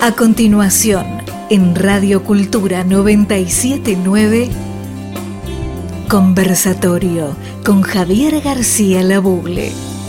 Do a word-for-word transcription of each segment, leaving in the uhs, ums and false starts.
A continuación, en Radio Cultura noventa y siete punto nueve, Conversatorio con Javier García Labugle.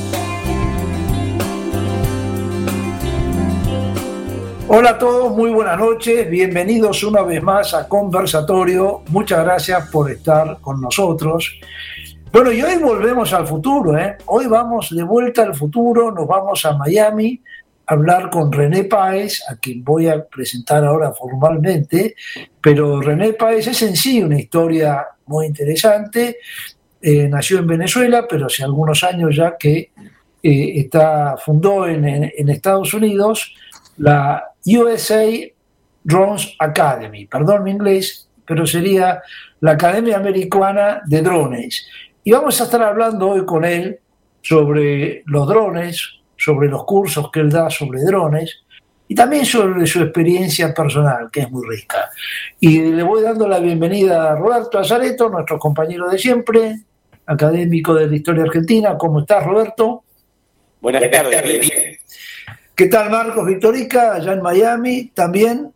Hola a todos, muy buenas noches, bienvenidos una vez más a Conversatorio, muchas gracias por estar con nosotros. Bueno, y hoy volvemos al futuro, ¿eh? Hoy vamos de vuelta al futuro, nos vamos a Miami a hablar con René Páez, a quien voy a presentar ahora formalmente, pero René Páez es en sí una historia muy interesante. Eh, nació en Venezuela, pero hace algunos años ya que eh, está, fundó en, en, en Estados Unidos la U S A Drones Academy, perdón mi inglés, pero sería la Academia Americana de Drones. Y vamos a estar hablando hoy con él sobre los drones, sobre los cursos que él da sobre drones y también sobre su experiencia personal, que es muy rica. Y le voy dando la bienvenida a Roberto Azareto, nuestro compañero de siempre, académico de la historia argentina. ¿Cómo estás, Roberto? Buenas tardes. ¿Qué tal, Marcos Victorica, allá en Miami también?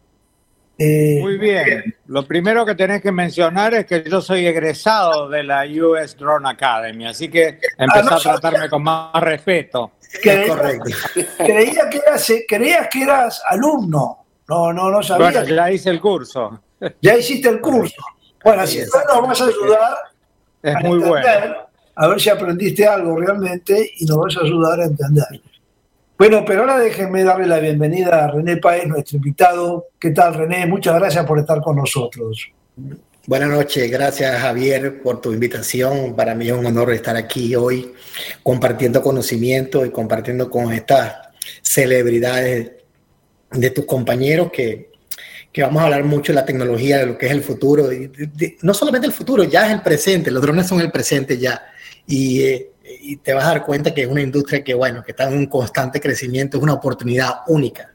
Eh, Muy bien. Lo primero que tenés que mencionar es que yo soy egresado de la U S Drone Academy, así que empezá ah, no, a tratarme con más respeto. Creía, es correcto. Creía que eras, creías que eras alumno. No, no, no sabía. Bueno, ya hice el curso. Ya hiciste el curso. Bueno, así que nos vas a ayudar. Es muy entender, bueno. A ver si aprendiste algo realmente y nos vas a ayudar a entender. Bueno, pero ahora déjenme darle la bienvenida a René Páez, nuestro invitado. ¿Qué tal, René? Muchas gracias por estar con nosotros. Buenas noches, gracias, Javier, por tu invitación. Para mí es un honor estar aquí hoy compartiendo conocimiento y compartiendo con estas celebridades de tus compañeros que, que vamos a hablar mucho de la tecnología, de lo que es el futuro. Y de, de, no solamente el futuro, ya es el presente. Los drones son el presente ya. Y... Eh, y te vas a dar cuenta que es una industria que, bueno, que está en un constante crecimiento, es una oportunidad única.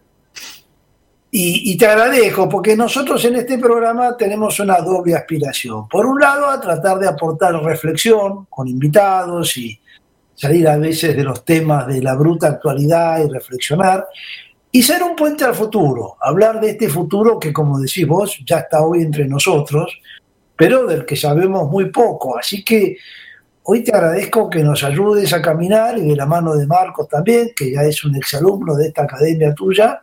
Y, y te agradezco, porque nosotros en este programa tenemos una doble aspiración. Por un lado, a tratar de aportar reflexión con invitados y salir a veces de los temas de la bruta actualidad y reflexionar, y ser un puente al futuro, hablar de este futuro que, como decís vos, ya está hoy entre nosotros, pero del que sabemos muy poco. Así que hoy te agradezco que nos ayudes a caminar, y de la mano de Marcos también, que ya es un exalumno de esta academia tuya.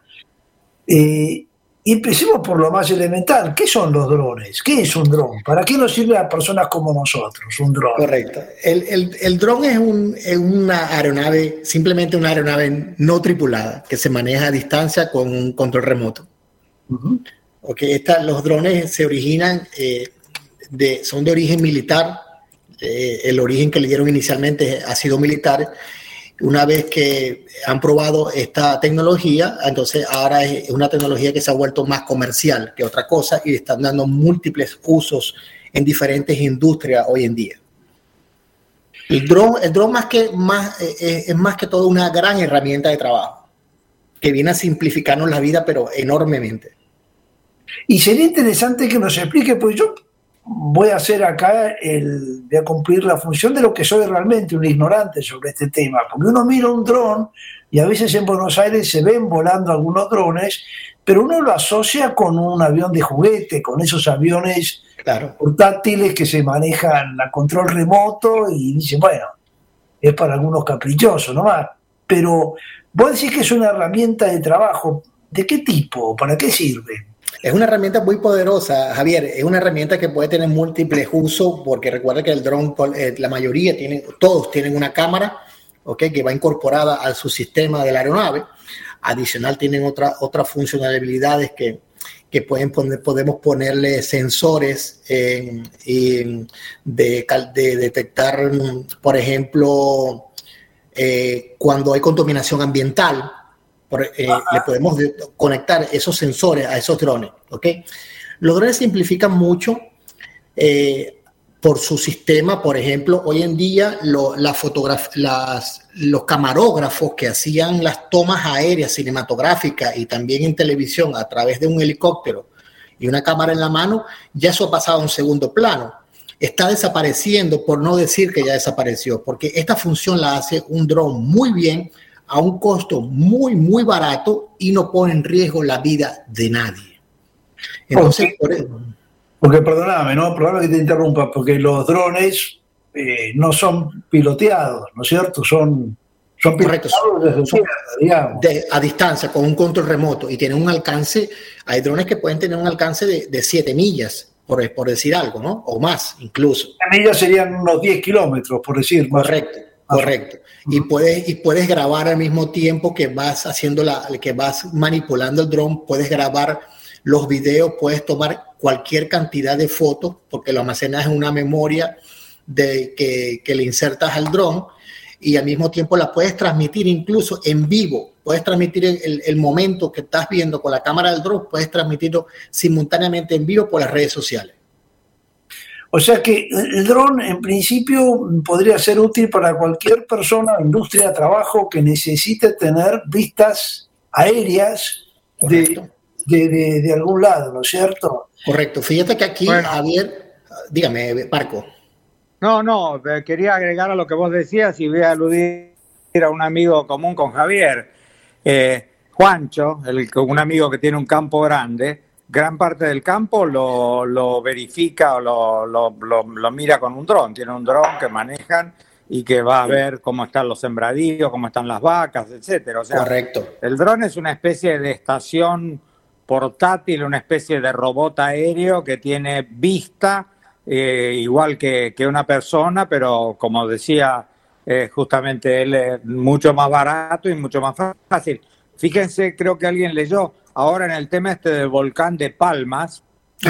Eh, y empecemos por lo más elemental. ¿Qué son los drones? ¿Qué es un dron? ¿Para qué nos sirve a personas como nosotros un dron? Correcto. El, el, el dron es, un, es una aeronave, simplemente una aeronave no tripulada, que se maneja a distancia con un control remoto. Uh-huh. Okay, esta, los drones se originan, eh, de, son de origen militar. Eh, el origen que le dieron inicialmente ha sido militar. Una vez que han probado esta tecnología, entonces ahora es una tecnología que se ha vuelto más comercial que otra cosa y están dando múltiples usos en diferentes industrias hoy en día. El dron, el dron más que, más, eh, es más que todo una gran herramienta de trabajo que viene a simplificarnos la vida, pero enormemente. Y sería interesante que nos explique, pues yo voy a hacer acá, el, voy a cumplir la función de lo que soy realmente, un ignorante sobre este tema, porque uno mira un dron y a veces en Buenos Aires se ven volando algunos drones, pero uno lo asocia con un avión de juguete, con esos aviones claro. portátiles que se manejan a control remoto y dicen, bueno, es para algunos caprichosos nomás, pero vos decís que es una herramienta de trabajo. ¿De qué tipo? ¿Para qué sirve? Es una herramienta muy poderosa, Javier. Es una herramienta que puede tener múltiples usos, porque recuerda que el dron, la mayoría tienen, todos tienen una cámara, ¿okay? Que va incorporada a su sistema de la aeronave. Adicional, tienen otra, otras funcionalidades que, que pueden poner, podemos ponerle sensores en, en de, de detectar, por ejemplo, eh, cuando hay contaminación ambiental. Por, eh, le podemos de, conectar esos sensores a esos drones, ¿ok? Los drones simplifican mucho eh, por su sistema. Por ejemplo, hoy en día lo, la fotograf- las, los camarógrafos que hacían las tomas aéreas cinematográficas y también en televisión a través de un helicóptero y una cámara en la mano, ya eso ha pasado a un segundo plano. Está desapareciendo, por no decir que ya desapareció, porque esta función la hace un dron muy bien a un costo muy, muy barato y no pone en riesgo la vida de nadie. Entonces, porque, por eso, porque perdóname, ¿no? Perdóname que te interrumpa, porque los drones eh, no son piloteados, ¿no es cierto? Son, son correcto, piloteados desde son tierra, digamos. de, a distancia, con un control remoto, y tienen un alcance, hay drones que pueden tener un alcance de, de siete millas, por, por decir algo, ¿no? O más, incluso. siete millas serían unos diez kilómetros, por decir. Correcto. Correcto. Y puedes, y puedes grabar al mismo tiempo que vas haciendo la, que vas manipulando el dron, puedes grabar los videos, puedes tomar cualquier cantidad de fotos, porque lo almacenas en una memoria de, que, que le insertas al dron, y al mismo tiempo la puedes transmitir incluso en vivo. Puedes transmitir el, el momento que estás viendo con la cámara del dron, puedes transmitirlo simultáneamente en vivo por las redes sociales. O sea que el dron en principio podría ser útil para cualquier persona, industria, trabajo que necesite tener vistas aéreas de, de, de, de algún lado, ¿no es cierto? Correcto. Fíjate que aquí, bueno, Javier, dígame, Marco. No, no, quería agregar a lo que vos decías y voy a aludir a un amigo común con Javier. Eh, Juancho, el, un amigo que tiene un campo grande, gran parte del campo lo, lo verifica o lo, lo, lo, lo mira con un dron. Tiene un dron que manejan y que va a ver cómo están los sembradíos, cómo están las vacas, etcétera. O sea, correcto. El dron es una especie de estación portátil, una especie de robot aéreo que tiene vista, eh, igual que, que una persona, pero como decía eh, justamente él, es mucho más barato y mucho más fácil. Fíjense, creo que alguien leyó, ahora en el tema este del volcán de Palmas,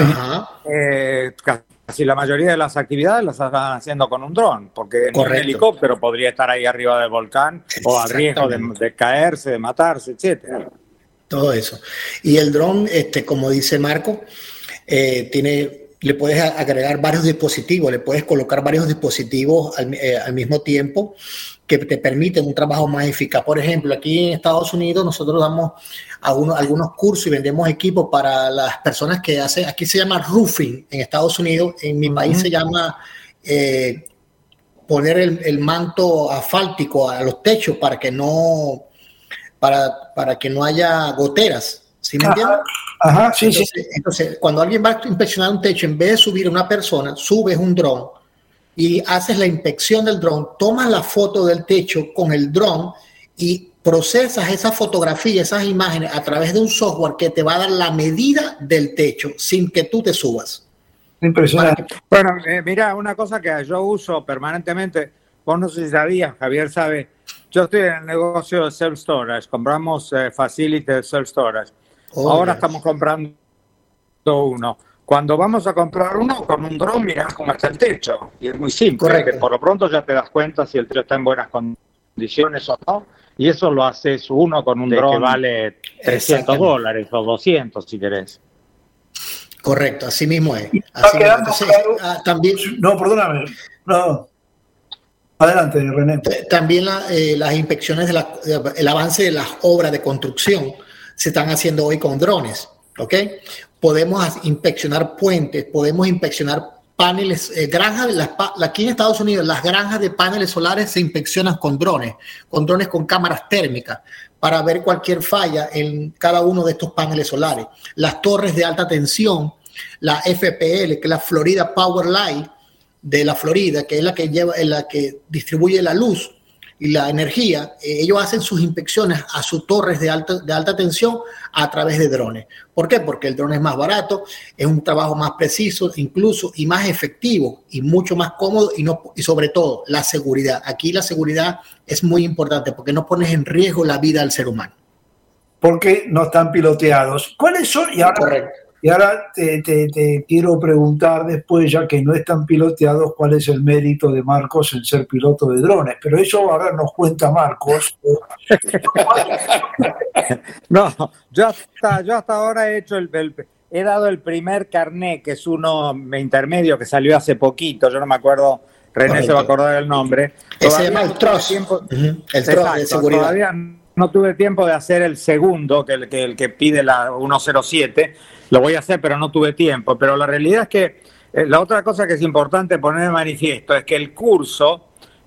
eh, casi la mayoría de las actividades las están haciendo con un dron, porque un helicóptero podría estar ahí arriba del volcán o a riesgo de, de caerse, de matarse, etcétera. Todo eso. Y el dron, este, como dice Marco, eh, tiene, le puedes agregar varios dispositivos, le puedes colocar varios dispositivos al, eh, al mismo tiempo que te permiten un trabajo más eficaz. Por ejemplo, aquí en Estados Unidos nosotros damos algunos, algunos cursos y vendemos equipos para las personas que hacen, aquí se llama roofing en Estados Unidos, en mi país uh-huh. se llama eh, poner el, el manto asfáltico a los techos para que no, para, para que no haya goteras. ¿Sí me entiendes? Ajá, ajá, sí, entonces, sí. Entonces, cuando alguien va a inspeccionar un techo, en vez de subir a una persona, subes un dron y haces la inspección del dron, tomas la foto del techo con el dron y procesas esa fotografía, esas imágenes a través de un software que te va a dar la medida del techo sin que tú te subas. Impresionante. Que... Bueno, eh, mira, una cosa que yo uso permanentemente, vos no sé si sabías, Javier sabe, yo estoy en el negocio de self-storage, compramos eh, facility de self-storage. Oh, Ahora yes. estamos comprando uno. Cuando vamos a comprar uno con un dron, mirás cómo está el techo. Y es muy simple. Correcto. Por lo pronto ya te das cuenta si el techo está en buenas condiciones o no. Y eso lo haces uno con un dron que vale trescientos dólares o doscientos si querés. Correcto, así mismo es. Así mismo. Entonces, ah, también... No, perdóname. No. Adelante, René. También la, eh, las inspecciones, de la, el avance de las obras de construcción se están haciendo hoy con drones. ¿Ok? Podemos inspeccionar puentes, podemos inspeccionar paneles, eh, granjas, las, aquí en Estados Unidos las granjas de paneles solares se inspeccionan con drones, con drones con cámaras térmicas para ver cualquier falla en cada uno de estos paneles solares. Las torres de alta tensión, la F P L, que es la Florida Power Line de la Florida, que es la que lleva, la que distribuye la luz y la energía, eh, ellos hacen sus inspecciones a sus torres de alta, de alta tensión a través de drones. ¿Por qué? Porque el dron es más barato, es un trabajo más preciso incluso y más efectivo y mucho más cómodo y, no, y sobre todo la seguridad. Aquí la seguridad es muy importante porque no pones en riesgo la vida del ser humano. Porque no están piloteados. ¿Cuáles son? Y ahora, Correcto. Y ahora te, te, te quiero preguntar después, ya que no están piloteados, cuál es el mérito de Marcos en ser piloto de drones. Pero eso ahora nos cuenta Marcos. No, yo hasta, yo hasta ahora he hecho el, el, he dado el primer carnet, que es uno intermedio que salió hace poquito, yo no me acuerdo, René Correcto. Se va a acordar el nombre. Ese se llama el T R O S. Tiempo, uh-huh. El T R O S de seguridad. Todavía no tuve tiempo de hacer el segundo, que el que, el que pide la ciento cero siete. Lo voy a hacer, pero no tuve tiempo. Pero la realidad es que eh, la otra cosa que es importante poner de manifiesto es que el curso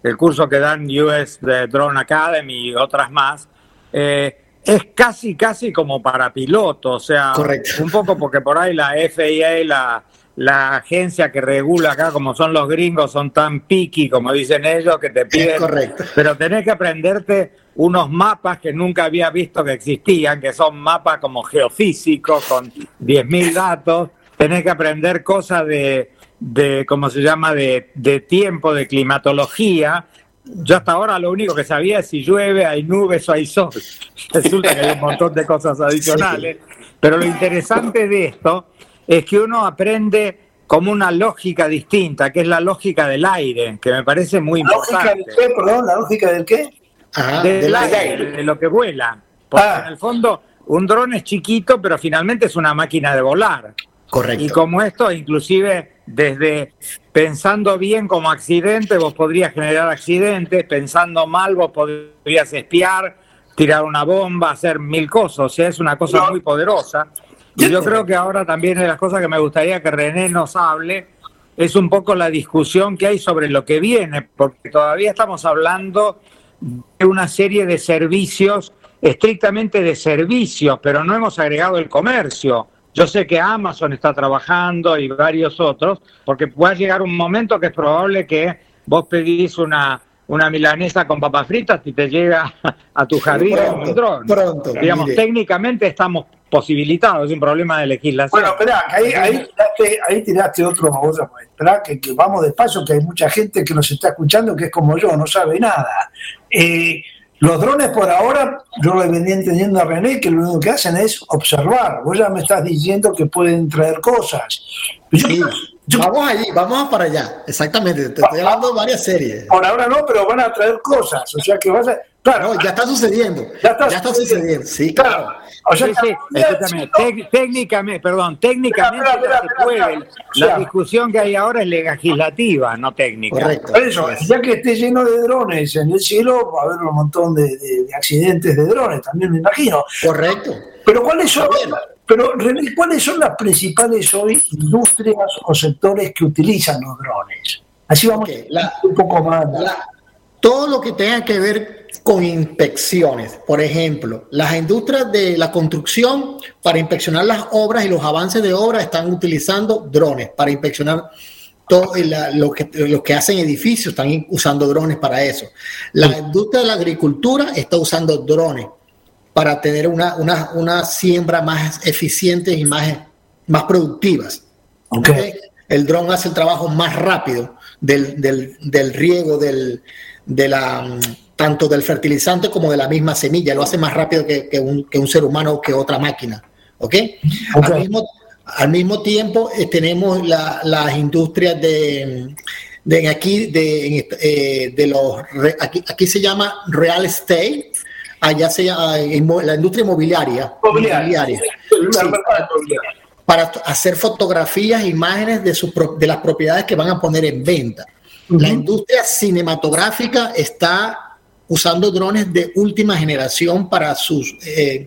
el curso que dan U S Drone Academy y otras más, eh, es casi, casi como para piloto, o sea, correcto. Un poco porque por ahí la F A A, la, la agencia que regula acá, como son los gringos, son tan picky, como dicen ellos, que te piden, correcto. Pero tenés que aprenderte unos mapas que nunca había visto que existían, que son mapas como geofísicos, con diez mil datos, tenés que aprender cosas de, de ¿cómo se llama?, de, de tiempo, de climatología. Yo hasta ahora lo único que sabía es si llueve, hay nubes o hay sol. Resulta que hay un montón de cosas adicionales. Pero lo interesante de esto es que uno aprende como una lógica distinta, que es la lógica del aire, que me parece muy ¿La importante. lógica del qué, perdón? ¿La lógica del qué? Ajá, Del, del aire, aire. de lo que vuela. Porque Ah. en el fondo un dron es chiquito, pero finalmente es una máquina de volar. Correcto. Y como esto, inclusive desde pensando bien como accidente, vos podrías generar accidentes, pensando mal, vos podrías espiar, tirar una bomba, hacer mil cosas. O sea, es una cosa No. muy poderosa. Y yo creo que ahora también de las cosas que me gustaría que René nos hable es un poco la discusión que hay sobre lo que viene, porque todavía estamos hablando de una serie de servicios, estrictamente de servicios, pero no hemos agregado el comercio. Yo sé que Amazon está trabajando y varios otros, porque puede llegar un momento que es probable que vos pedís una, una milanesa con papas fritas y te llega a tu jardín Pronto, un dron. pronto, Digamos, mire. técnicamente estamos posibilitados, es un problema de legislación. Bueno, espera, que ahí, ahí, tiraste, ahí tiraste otro, otra, espera, que, que vamos despacio, que hay mucha gente que nos está escuchando que es como yo, no sabe nada. Eh, los drones por ahora, yo le venía entendiendo a René que lo único que hacen es observar. Vos ya me estás diciendo que pueden traer cosas. Yo, Sí. yo- Vamos allí, vamos para allá. Exactamente. Te estoy hablando de varias series. por ahora no, pero van a traer cosas. O sea que vas a... Claro, No, ya está sucediendo. Ya está sucediendo. sucediendo. Sí, claro. o sea Sí, que- sí, escúchame, tec- técnicamente, perdón, técnicamente Espera, espera, ya se espera, puede. espera. La O sea, discusión que hay ahora es legislativa, no técnica. Correcto. Por eso, ya que esté lleno de drones en el cielo, va a haber un montón de, de- de accidentes de drones, también me imagino. Correcto. Pero ¿cuáles son, Está bien. pero, René, ¿cuáles son las principales hoy industrias o sectores que utilizan los drones? Así vamos Ok, la- un poco más. La- todo lo que tenga que ver con inspecciones, por ejemplo, las industrias de la construcción para inspeccionar las obras y los avances de obra están utilizando drones para inspeccionar todo la- lo que, los que hacen edificios, están usando drones para eso. La industria de la agricultura está usando drones para tener una, una, una siembra más eficiente y más, más productivas. Ok. ¿Ok? El dron hace el trabajo más rápido del, del, del riego, del, de la, tanto del fertilizante como de la misma semilla. Lo hace más rápido que, que, un, que un ser humano o que otra máquina. ¿Ok? Ok. Al, mismo, al mismo tiempo eh, tenemos la, las industrias de, de aquí, de, eh, de los, aquí, aquí se llama real estate. Allá se llama la industria inmobiliaria. Mobiliaria. inmobiliaria. El Sí. mercado de mobiliaria. Para hacer fotografías, imágenes de, sus, pro- de las propiedades que van a poner en venta. La Ujú. industria cinematográfica está usando drones de última generación para sus eh,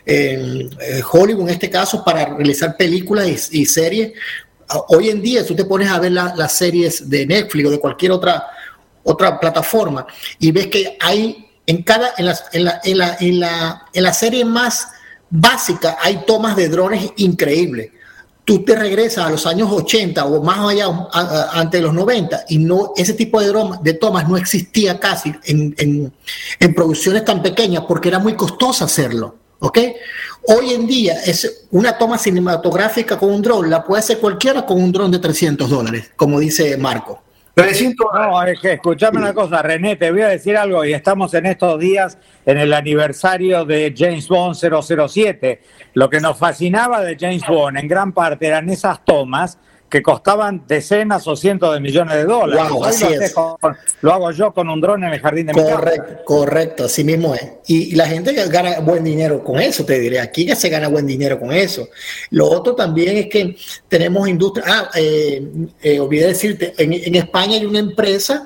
eh, eh, Hollywood, en este caso, para realizar películas y, y series. Hoy en día, tú te pones a ver la- las series de Netflix o de cualquier otra, otra plataforma y ves que hay en cada en la, en la, en la, en la, en la serie más básica hay tomas de drones increíbles. Tú te regresas a los años ochenta o más allá, a- a- antes de los noventa, y no, ese tipo de, droma- de tomas no existía casi en, en, en producciones tan pequeñas porque era muy costoso hacerlo. ¿Ok? Hoy en día es una toma cinematográfica con un dron, la puede hacer cualquiera con un dron de trescientos dólares, como dice Marco. trescientos No, es que escuchame una cosa, René, te voy a decir algo, y estamos en estos días en el aniversario de James Bond cero cero siete. Lo que nos fascinaba de James Bond en gran parte eran esas tomas que costaban decenas o cientos de millones de dólares. Wow, Hoy así lo, haces es. con- lo hago yo con un dron en el jardín de mi casa. Correcto, correcto, así mismo es. Y, y la gente gana buen dinero con eso, te diré. Aquí que se gana buen dinero con eso. Lo otro también es que tenemos industria. Ah, eh, eh, olvidé decirte, en, en España hay una empresa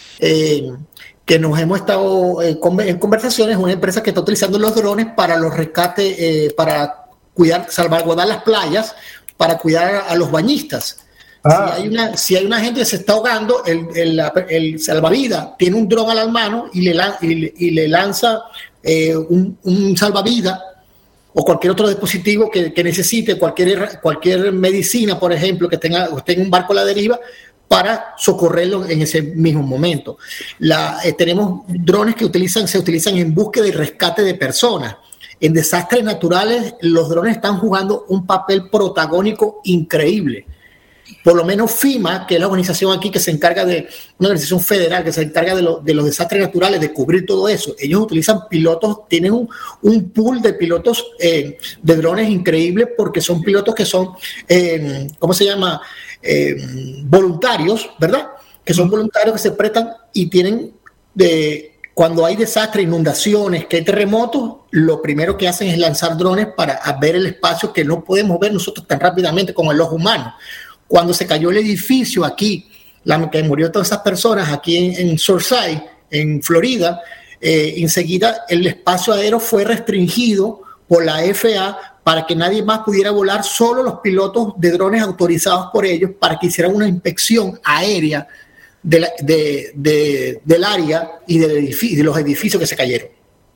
eh, que nos hemos estado eh, con- en conversaciones, una empresa que está utilizando los drones para los rescates, eh, para cuidar, salvaguardar las playas, para cuidar a los bañistas. Ah. Si hay una, si hay una gente que se está ahogando, el, el, el salvavidas tiene un dron a la mano y le, y, y le lanza eh, un, un salvavidas o cualquier otro dispositivo que, que necesite, cualquier, cualquier medicina, por ejemplo, que tenga, esté en un barco a la deriva, para socorrerlo en ese mismo momento. La, eh, tenemos drones que utilizan, se utilizan en búsqueda y rescate de personas. En desastres naturales, los drones están jugando un papel protagónico increíble. Por lo menos FEMA, que es la organización aquí que se encarga de, una organización federal que se encarga de, lo, de los desastres naturales, de cubrir todo eso, ellos utilizan pilotos, tienen un, un pool de pilotos eh, de drones increíbles, porque son pilotos que son, eh, ¿cómo se llama? Eh, voluntarios, ¿verdad? Que son voluntarios que se prestan y tienen, de, cuando hay desastres, inundaciones, que hay terremotos, lo primero que hacen es lanzar drones para ver el espacio que no podemos ver nosotros tan rápidamente como el ojo humano. Cuando se cayó el edificio aquí, la que murió todas esas personas aquí en, en Surfside, en Florida, eh, enseguida el espacio aéreo fue restringido por la F A A para que nadie más pudiera volar, solo los pilotos de drones autorizados por ellos para que hicieran una inspección aérea de la, de, de, del área y del edificio, de los edificios que se cayeron.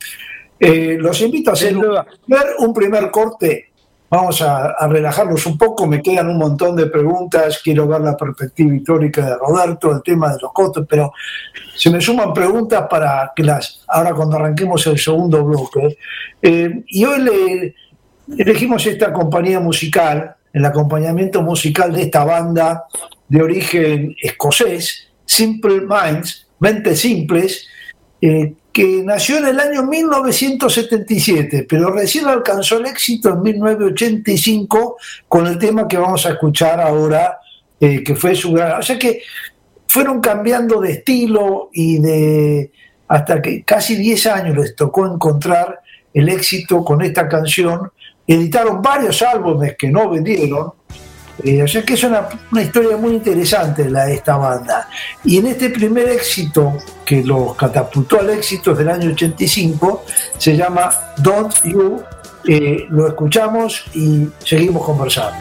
Eh, los invito a hacer un, un primer corte. Vamos a, a relajarnos un poco, me quedan un montón de preguntas, quiero ver la perspectiva histórica de Roberto, el tema de los costos, pero se me suman preguntas para que las, ahora cuando arranquemos el segundo bloque. Eh, y hoy le elegimos esta compañía musical, el acompañamiento musical de esta banda de origen escocés, Simple Minds, Mentes Simples, eh, que nació en el año mil novecientos setenta y siete, pero recién alcanzó el éxito en mil novecientos ochenta y cinco con el tema que vamos a escuchar ahora, eh, que fue su gran... O sea que fueron cambiando de estilo y de... hasta que casi diez años les tocó encontrar el éxito con esta canción. Editaron varios álbumes que no vendieron, eh, o sea que es una, una historia muy interesante la de esta banda. Y en este primer éxito que los catapultó al éxito del año ochenta y cinco, se llama Don't You, eh, lo escuchamos y seguimos conversando.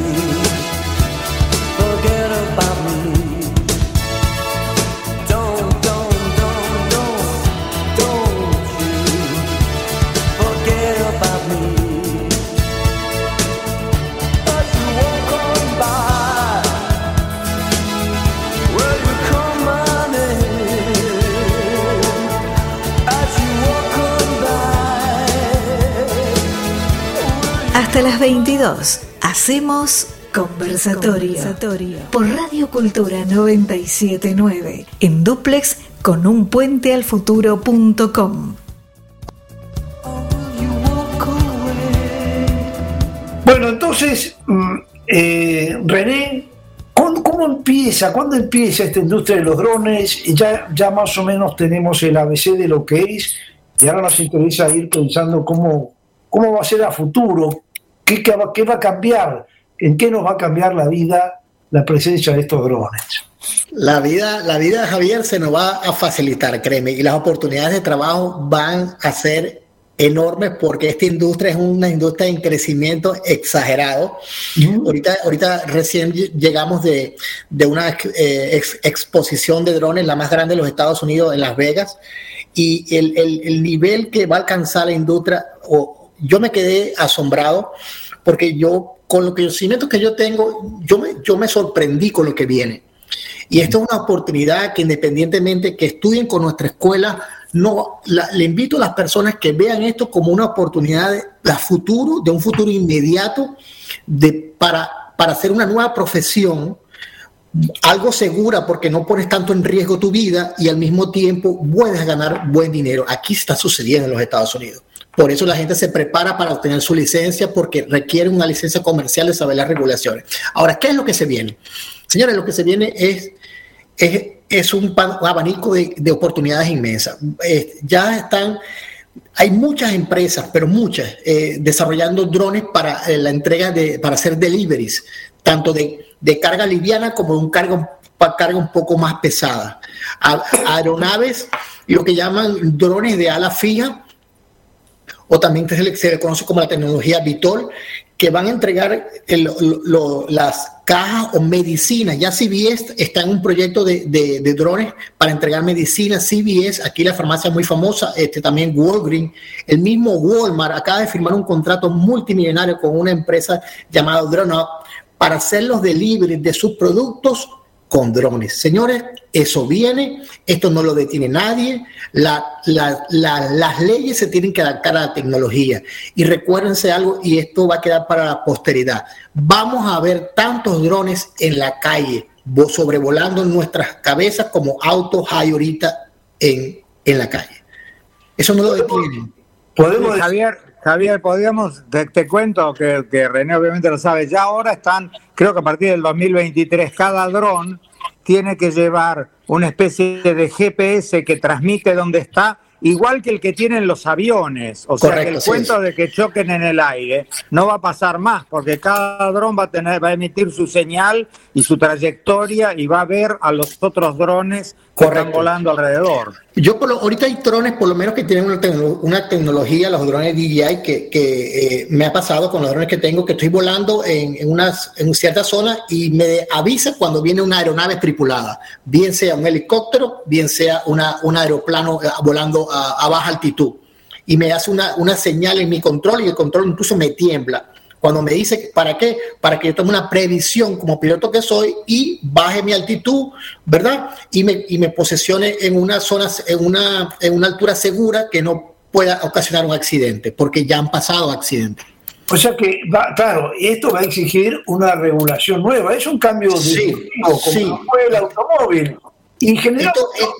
Don't Hasta las veintidós hacemos Conversatorio, Conversatorio por Radio Cultura noventa y siete punto nueve en dúplex con un puente al futuro punto com. Bueno, entonces, eh, René, ¿cómo, ¿cómo empieza? ¿Cuándo empieza esta industria de los drones? Ya, ya más o menos tenemos el A B C de lo que es, y ahora nos interesa ir pensando cómo, cómo va a ser a futuro, qué, qué, va, qué va a cambiar, en qué nos va a cambiar la vida la presencia de estos drones. La vida, la vida, Javier, se nos va a facilitar, créeme, y las oportunidades de trabajo van a ser enormes porque esta industria es una industria en crecimiento exagerado. Uh-huh. Ahorita, ahorita recién llegamos de, de una eh, ex, exposición de drones, la más grande de los Estados Unidos, en Las Vegas, y el, el, el nivel que va a alcanzar la industria, oh, yo me quedé asombrado porque yo, con los conocimientos que yo tengo, yo me, yo me sorprendí con lo que viene. Y esta es una oportunidad que, independientemente que estudien con nuestra escuela, no, la, le invito a las personas que vean esto como una oportunidad de, de futuro, de un futuro inmediato, de, para, para hacer una nueva profesión, algo segura porque no pones tanto en riesgo tu vida y al mismo tiempo puedes ganar buen dinero. Aquí está sucediendo en los Estados Unidos. Por eso la gente se prepara para obtener su licencia, porque requiere una licencia comercial de saber las regulaciones. Ahora, ¿qué es lo que se viene? Señores, lo que se viene es, es, es un, un abanico de, de oportunidades inmensas. Eh, ya están, hay muchas empresas, pero muchas, eh, desarrollando drones para eh, la entrega de, para hacer deliveries, tanto de, de carga liviana como de un carga, carga un poco más pesada. A, aeronaves, lo que llaman drones de ala fija, o también se le, se le conoce como la tecnología V TOL, que van a entregar el, lo, lo, las cajas o medicinas. Ya C V S está en un proyecto de, de, de drones para entregar medicinas. C V S, aquí la farmacia muy famosa, este, también Walgreens, el mismo Walmart acaba de firmar un contrato multimillonario con una empresa llamada DroneUp para hacer los deliveries de sus productos con drones. Señores, eso viene, esto no lo detiene nadie, la, la, la, las leyes se tienen que adaptar a la tecnología. Y recuérdense algo, y esto va a quedar para la posteridad. Vamos a ver tantos drones en la calle, sobrevolando nuestras cabezas como autos hay ahorita en, en la calle. Eso no lo detiene. ¿Podemos sí, Javier, Javier, podríamos, te, te cuento que, que René obviamente lo sabe, ya ahora están, creo que a partir del dos mil veintitrés, cada dron tiene que llevar una especie de G P S que transmite dónde está, igual que el que tienen los aviones. O sea, correcto, que el sí, cuento sí. de que choquen en el aire no va a pasar más, porque cada dron va a tener, va a emitir su señal y su trayectoria y va a ver a los otros drones que correcto. Están volando alrededor. Yo por lo, ahorita hay drones por lo menos que tienen una, tecno, una tecnología, los drones D J I, que, que eh, me ha pasado con los drones que tengo, que estoy volando en, en, unas, en cierta zona y me avisa cuando viene una aeronave tripulada, bien sea un helicóptero, bien sea una, un aeroplano eh, volando a, a baja altitud. Y me hace una, una señal en mi control y el control incluso me tiembla. Cuando me dice, ¿para qué? Para que yo tome una previsión como piloto que soy y baje mi altitud, ¿verdad? Y me, y me posesione en una zona, en una, en una altura segura que no pueda ocasionar un accidente, porque ya han pasado accidentes. O sea que, va, claro, esto va a exigir una regulación nueva. Es un cambio sí, disruptivo, como sí. fue el automóvil. Y general, esto, eh,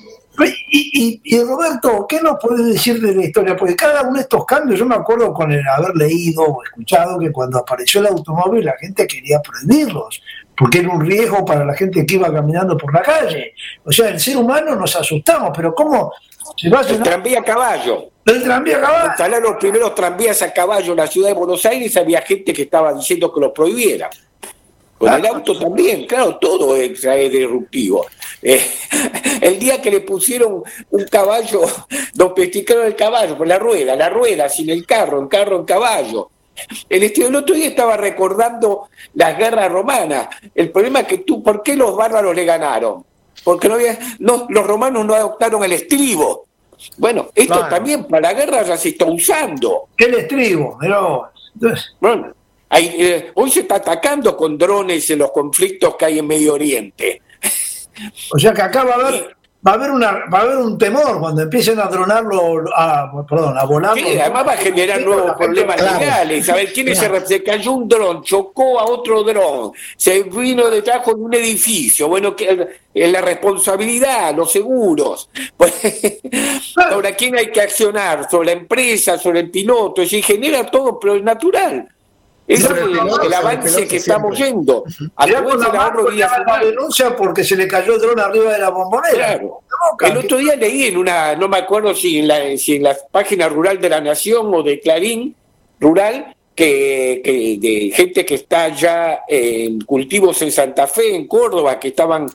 Y, y, y Roberto, ¿qué nos puedes decir de la historia? Porque cada uno de estos cambios, yo me acuerdo con el haber leído o escuchado que cuando apareció el automóvil la gente quería prohibirlos, porque era un riesgo para la gente que iba caminando por la calle. O sea, el ser humano nos asustamos, pero ¿cómo se va a hacer? El tranvía a caballo. El tranvía a caballo. Instalaron los primeros tranvías a caballo en la ciudad de Buenos Aires, había gente que estaba diciendo que los prohibiera. Con el auto también, claro, todo es, es disruptivo. Eh, el día que le pusieron un caballo, domesticaron el caballo, con la rueda, la rueda, sin el carro, el carro en caballo. El, el otro día estaba recordando las guerras romanas. El problema es que tú, ¿por qué los bárbaros le ganaron? Porque no había, no, los romanos no adoptaron el estribo. Bueno, esto claro. también para la guerra ya se está usando. ¿Qué el estribo? Pero... Bueno, Hay, eh, hoy se está atacando con drones en los conflictos que hay en Medio Oriente. O sea que acá va a haber, va a haber una, va a haber un temor cuando empiecen a dronarlo, a, perdón, a volarlo. Sí, además va a generar nuevos problemas claro. legales. A ver, ¿quién Claro. se, se cayó un dron, chocó a otro dron, se vino detrás de un edificio? Bueno, que es la responsabilidad, los seguros. Pues, ¿sobre quién hay que accionar? ¿Sobre la empresa, sobre el piloto? Es decir, genera todo, pero es natural. Es Sobre el el, piloto, el sobre el avance piloto que estamos siempre. yendo. A Mirá través con del la ahorro mano, vías la humanas. denuncia porque se le cayó el dron arriba de la bombonera. Claro. El otro día leí en una, no me acuerdo si en la, si en la página rural de La Nación o de Clarín Rural, que, que de gente que está ya en cultivos en Santa Fe, en Córdoba, que estaban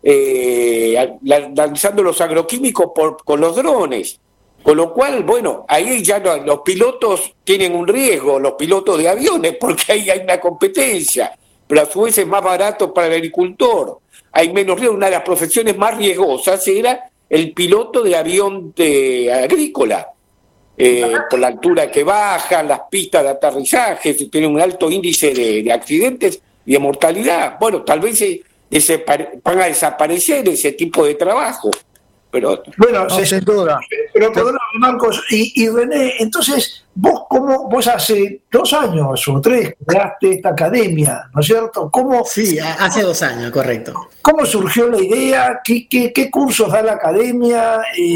eh, lanzando los agroquímicos por, con los drones. Con lo cual, bueno, ahí ya no, los pilotos tienen un riesgo, los pilotos de aviones, porque ahí hay una competencia, pero a su vez es más barato para el agricultor. Hay menos riesgo. Una de las profesiones más riesgosas era el piloto de avión de agrícola, eh, por la altura que baja, las pistas de aterrizaje, tienen un alto índice de, de accidentes y de mortalidad. Bueno, tal vez se, se, van a desaparecer ese tipo de trabajo. Pero bueno, No, se, sin duda. pero perdóname, Marcos, y, y René, entonces, vos cómo, vos hace dos años o tres creaste esta academia, ¿no es cierto? ¿Cómo, Sí, hace dos años, correcto. cómo surgió la idea? ¿Qué, qué, qué cursos da la academia? Eh,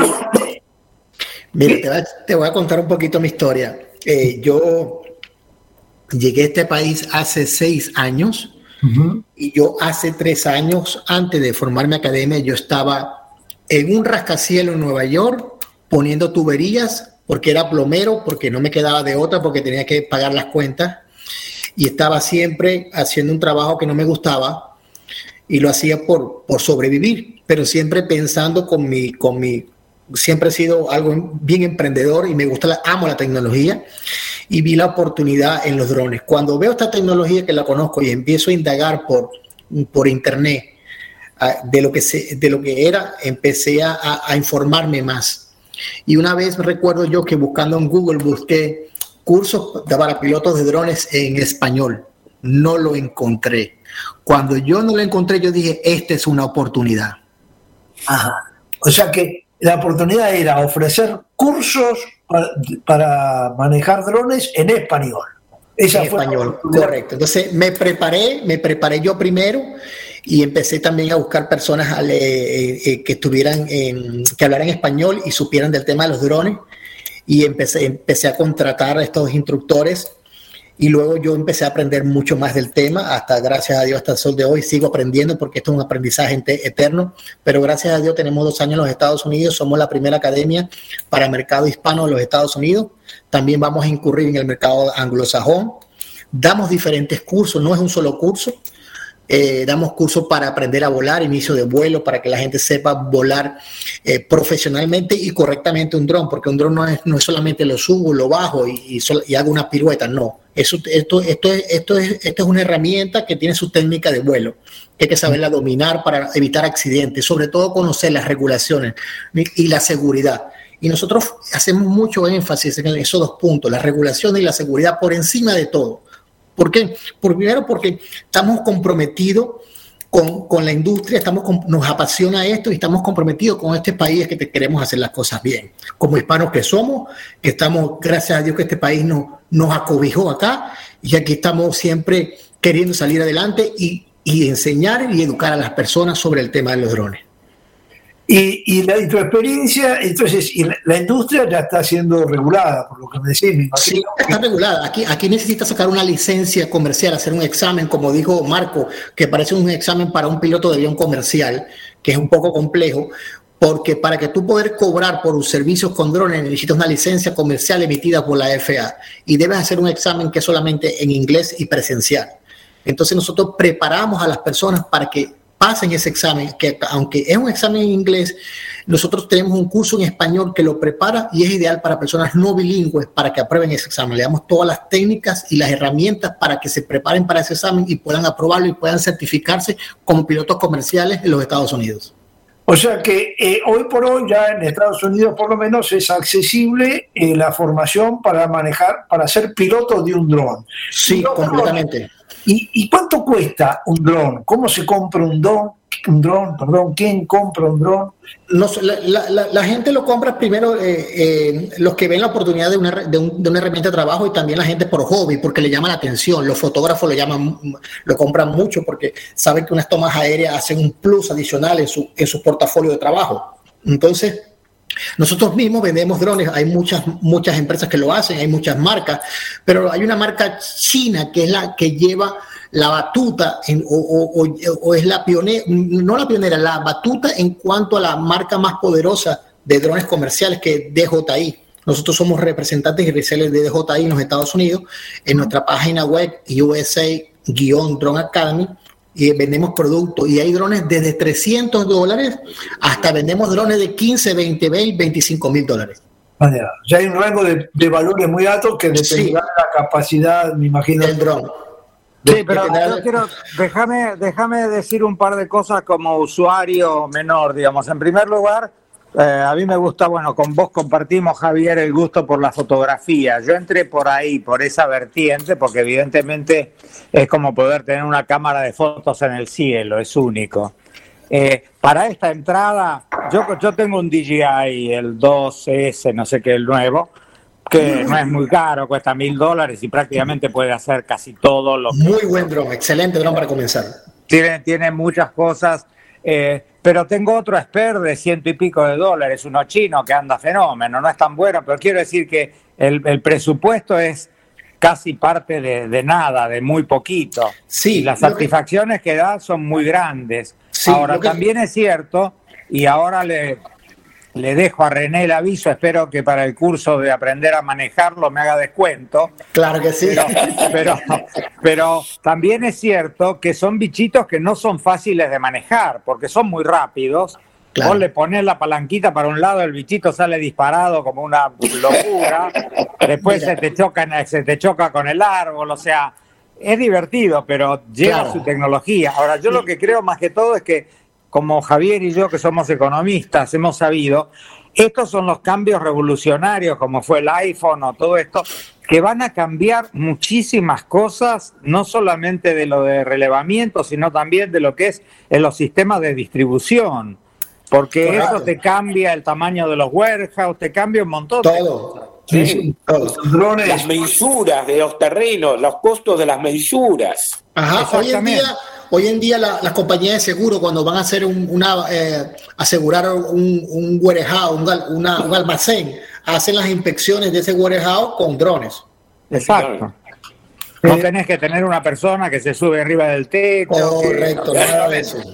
Mira, te voy, a, te voy a contar un poquito mi historia. Eh, yo llegué a este país hace seis años uh-huh. y yo hace tres años, antes de formar mi academia, yo estaba en un rascacielos en Nueva York poniendo tuberías porque era plomero, porque no me quedaba de otra, porque tenía que pagar las cuentas y estaba siempre haciendo un trabajo que no me gustaba y lo hacía por, por sobrevivir, pero siempre pensando con mi, con mi, siempre he sido algo bien emprendedor y me gusta, la, amo la tecnología y vi la oportunidad en los drones. Cuando veo esta tecnología que la conozco y empiezo a indagar por, por internet, de lo que se, de lo que era, empecé a, a informarme más. Y una vez recuerdo yo que buscando en Google busqué cursos para pilotos de drones en español. No lo encontré. Cuando yo no lo encontré, yo dije, esta es una oportunidad. Ajá. O sea que la oportunidad era ofrecer cursos para, para manejar drones en español. Esa en fue español, correcto. Entonces me preparé, me preparé yo primero y empecé también a buscar personas eh, eh, que estuvieran, en, que hablaran español y supieran del tema de los drones y empecé, empecé a contratar a estos instructores y luego yo empecé a aprender mucho más del tema, hasta gracias a Dios hasta el sol de hoy sigo aprendiendo porque esto es un aprendizaje eterno, pero gracias a Dios tenemos dos años en los Estados Unidos, somos la primera academia para el mercado hispano de los Estados Unidos, también vamos a incurrir en el mercado anglosajón, damos diferentes cursos, no es un solo curso. Eh, damos cursos para aprender a volar, inicio de vuelo, para que la gente sepa volar eh, profesionalmente y correctamente un dron, porque un dron no es, no es solamente lo subo, lo bajo y, y, sol, y hago una pirueta, no. Eso, esto, esto, es, esto, es, esto es una herramienta que tiene su técnica de vuelo, que hay que saberla dominar para evitar accidentes, sobre todo conocer las regulaciones y la seguridad. Y nosotros hacemos mucho énfasis en esos dos puntos, la regulación y la seguridad por encima de todo. ¿Por qué? Por, primero porque estamos comprometidos con, con la industria, estamos con, nos apasiona esto y estamos comprometidos con este país que te queremos hacer las cosas bien. Como hispanos que somos, estamos, gracias a Dios que este país nos, nos acobijó acá y aquí estamos siempre queriendo salir adelante y, y enseñar y educar a las personas sobre el tema de los drones. Y, y, la, y tu experiencia, entonces, y la, la industria ya está siendo regulada, por lo que me decís, me imagino. Sí, está regulada. Aquí, aquí necesitas sacar una licencia comercial, hacer un examen, como dijo Marco, que parece un examen para un piloto de avión comercial, que es un poco complejo, porque para que tú poder cobrar por servicios con drones necesitas una licencia comercial emitida por la F A A y debes hacer un examen que es solamente en inglés y presencial. Entonces nosotros preparamos a las personas para que pasen ese examen, que aunque es un examen en inglés, nosotros tenemos un curso en español que lo prepara y es ideal para personas no bilingües para que aprueben ese examen. Le damos todas las técnicas y las herramientas para que se preparen para ese examen y puedan aprobarlo y puedan certificarse como pilotos comerciales en los Estados Unidos. O sea que eh, hoy por hoy ya en Estados Unidos por lo menos es accesible eh, la formación para manejar, para ser piloto de un dron. Sí, completamente. ¿Y, ¿Y cuánto cuesta un dron? ¿Cómo se compra un dron? un dron? Perdón, ¿quién compra un dron? Nos, la, la, la, la gente lo compra primero, eh, eh, los que ven la oportunidad de una, de, un, de una herramienta de trabajo, y también la gente por hobby, porque le llama la atención. Los fotógrafos lo llaman, lo compran mucho porque saben que unas tomas aéreas hacen un plus adicional en su, en su portafolio de trabajo. Entonces, nosotros mismos vendemos drones. Hay muchas, muchas empresas que lo hacen, hay muchas marcas, pero hay una marca china que es la que lleva la batuta en, o, o, o, o es la pionera, no la pionera, la batuta en cuanto a la marca más poderosa de drones comerciales, que es D J I. Nosotros somos representantes y resellers de D J I en los Estados Unidos. En nuestra página web U S A Drone Academy, y vendemos productos, y hay drones desde trescientos dólares hasta vendemos drones de quince, veinte, veinticinco mil dólares. Vaya, ya hay un rango de, de valores muy altos que dependerá sí. de la capacidad, me imagino, del dron. Sí, pero yo quiero, déjame, déjame decir un par de cosas como usuario menor, digamos. En primer lugar, eh, a mí me gusta, bueno, con vos compartimos, Javier, el gusto por la fotografía. Yo entré por ahí, por esa vertiente, porque evidentemente es como poder tener una cámara de fotos en el cielo, es único. Eh, para esta entrada, yo, yo tengo un D J I, el dos S, no sé qué, el nuevo, que no es muy caro, cuesta mil dólares y prácticamente puede hacer casi todo lo que... Muy buen dron, excelente dron para comenzar. Tiene, tiene muchas cosas, eh, pero tengo otro Esper de ciento y pico de dólares, uno chino que anda fenómeno, no es tan bueno, pero quiero decir que el, el presupuesto es casi parte de, de nada, de muy poquito. Sí, y las satisfacciones que... que da son muy grandes. Sí, ahora, que... también es cierto, y ahora le... Le dejo a René el aviso, espero que para el curso de aprender a manejarlo me haga descuento. Claro que sí. Pero, pero, pero también es cierto que son bichitos que no son fáciles de manejar, porque son muy rápidos. Claro. Vos le pones la palanquita para un lado, el bichito sale disparado como una locura. Después se te, choca, se te choca con el árbol, o sea, es divertido, pero lleva claro. su tecnología. Ahora, yo lo que creo más que todo es que, como Javier y yo, que somos economistas, hemos sabido, estos son los cambios revolucionarios, como fue el iPhone o todo esto, que van a cambiar muchísimas cosas, no solamente de lo de relevamiento, sino también de lo que es en los sistemas de distribución, porque Correcto. Eso te cambia el tamaño de los warehouses, te cambia un montón todo. de cosas. Sí, sí. Drones. Las mensuras de los terrenos, los costos de las mensuras. Ajá, hoy en día... Hoy en día la, las compañías de seguro, cuando van a hacer un, una eh, asegurar un, un warehouse, un, una, un almacén, hacen las inspecciones de ese warehouse con drones. Exacto. No tenés que tener una persona que se sube arriba del techo. Correcto, nada de eso.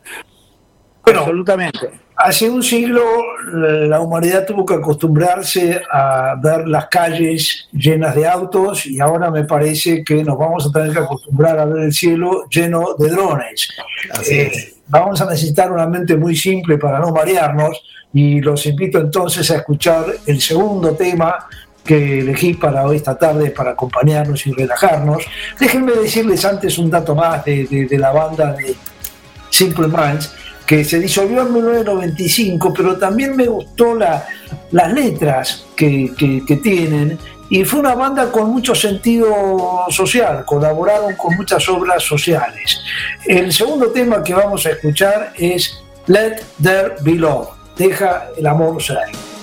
Bueno, absolutamente. Hace un siglo la humanidad tuvo que acostumbrarse a ver las calles llenas de autos y ahora me parece que nos vamos a tener que acostumbrar a ver el cielo lleno de drones. Eh, vamos a necesitar una mente muy simple para no marearnos y los invito entonces a escuchar el segundo tema que elegí para hoy esta tarde para acompañarnos y relajarnos. Déjenme decirles antes un dato más de, de, de la banda de Simple Minds, que se disolvió en mil novecientos noventa y cinco, pero también me gustó la, las letras que, que, que tienen, y fue una banda con mucho sentido social, colaboraron con muchas obras sociales. El segundo tema que vamos a escuchar es Let There Be Love, deja el amor ser.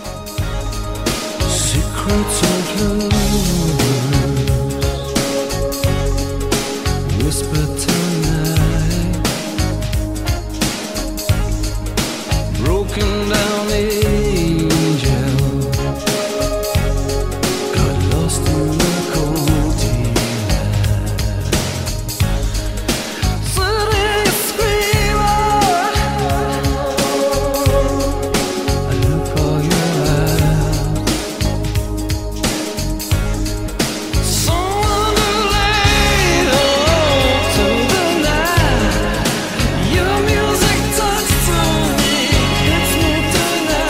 Secrets of love, whisper tonight, broken down angel, got lost in the cold night. Suddenly screamer, I look for your eyes. Someone to lay low to the night. Your music talks to me, hits me tonight.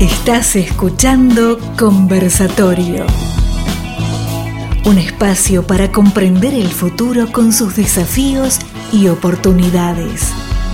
Estás escuchando Conversatorio, un espacio para comprender el futuro con sus desafíos y oportunidades.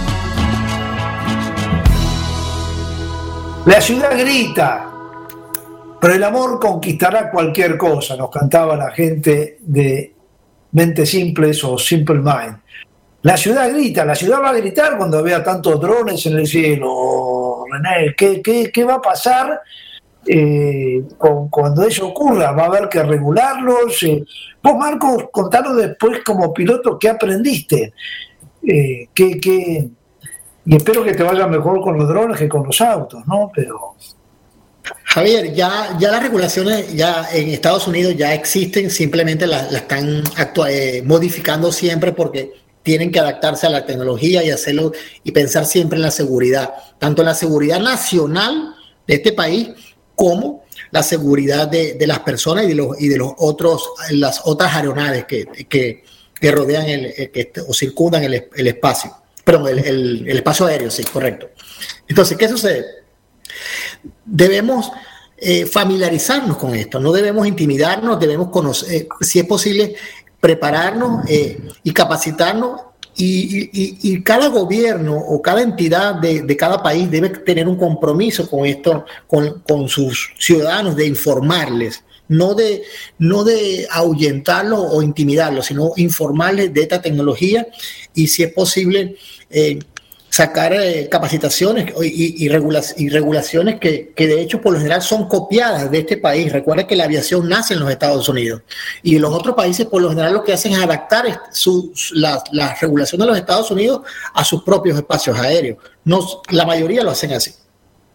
La ciudad grita, pero el amor conquistará cualquier cosa, nos cantaba la gente de Mentes Simples o Simple Mind. La ciudad grita, la ciudad va a gritar cuando vea tantos drones en el cielo, René. ¿Qué, qué, qué va a pasar eh, con, cuando eso ocurra? ¿Va a haber que regularlos? Eh, vos, Marcos, contanos después como piloto qué aprendiste. Eh, qué, qué, y espero que te vaya mejor con los drones que con los autos, ¿no? Pero... Javier, ya, ya las regulaciones ya en Estados Unidos ya existen, simplemente las la están actua- eh, modificando siempre porque tienen que adaptarse a la tecnología y hacerlo y pensar siempre en la seguridad, tanto en la seguridad nacional de este país como la seguridad de, de las personas y de los y de los otros las otras aeronaves que, que, que rodean el, el que, o circundan el, el espacio, perdón, el, el, el espacio aéreo, sí, correcto. Entonces, ¿qué sucede? Debemos eh, familiarizarnos con esto, no debemos intimidarnos, debemos conocer, eh, si es posible, prepararnos eh, y capacitarnos y, y, y cada gobierno o cada entidad de, de cada país debe tener un compromiso con esto, con, con sus ciudadanos, de informarles, no de, no de ahuyentarlos o intimidarlos, sino informarles de esta tecnología y si es posible eh, sacar eh, capacitaciones y, y, regula- y regulaciones que, que de hecho por lo general son copiadas de este país. Recuerda que la aviación nace en los Estados Unidos y los otros países por lo general lo que hacen es adaptar su, la, la regulación de los Estados Unidos a sus propios espacios aéreos. No, la mayoría lo hacen así.